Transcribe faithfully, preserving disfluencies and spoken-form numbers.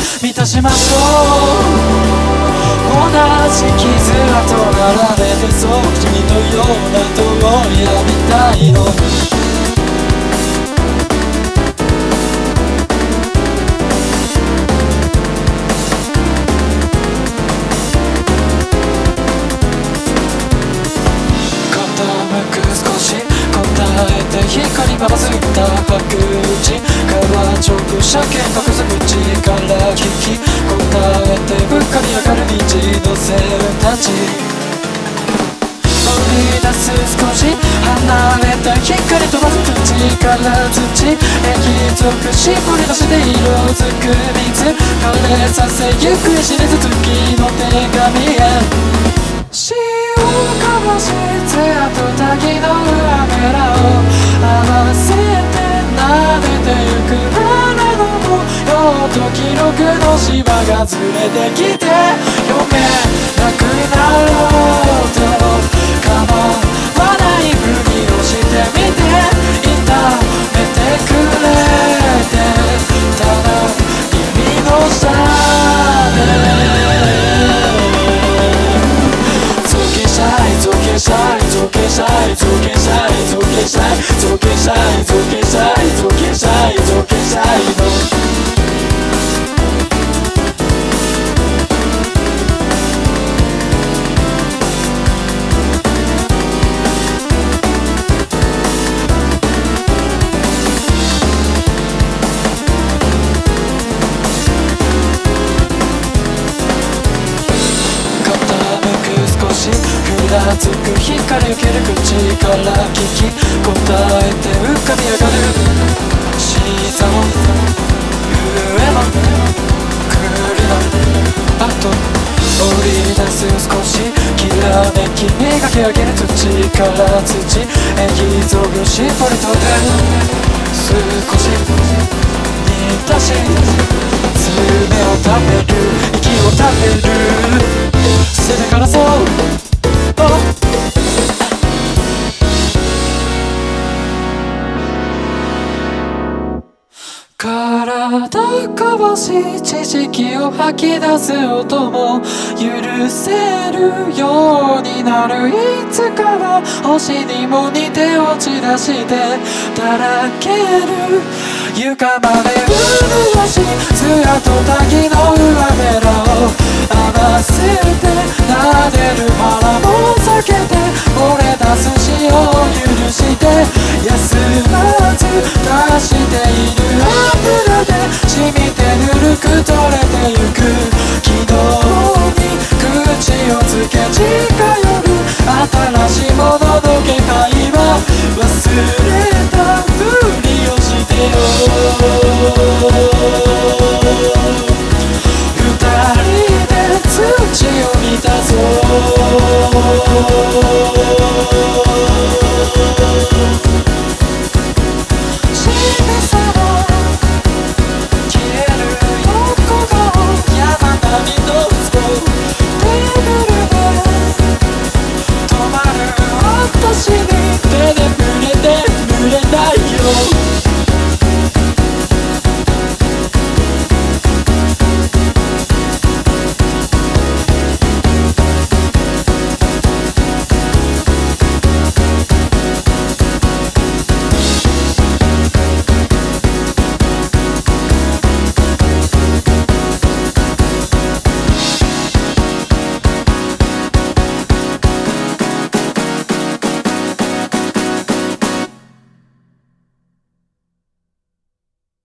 満たしましょう。同じ傷跡並べてそう君のような通りを見たいの。少し答えて光バズった白地川直射剣隠す口から聞き答えてぶっかり上がる虹のせうたち織り出す少し離れた光飛ばす口から土液属絞り出して色づく水枯れさせゆく知れず時の手紙へ潮かわし艶と滝の上面を合わせて撫でてゆく花の模様と記録の芝がずれてきて読めなくなろうと構わないふりをしてみて痛めてくれてただ君の下で造形したい造形したい造形したい造形したい造形したい造形したい造形したい造形したいのふらつく光よける口から聞き答えて浮かび上がるシーザー上の栗の跡織り出す少しきらめき磨き上げる土から土液ぞぐしぼりとで少し煮出し爪を食べる息を食べる背中からそう体かわし知識を吐き出す音も許せるようになるいつかは星にも似て落ち出してだらける床まで潤し艶と滝の上べらを合わせて撫でる腹も避けて漏れ出す潮を許して休まず出している油で染みてぬるく取れてゆく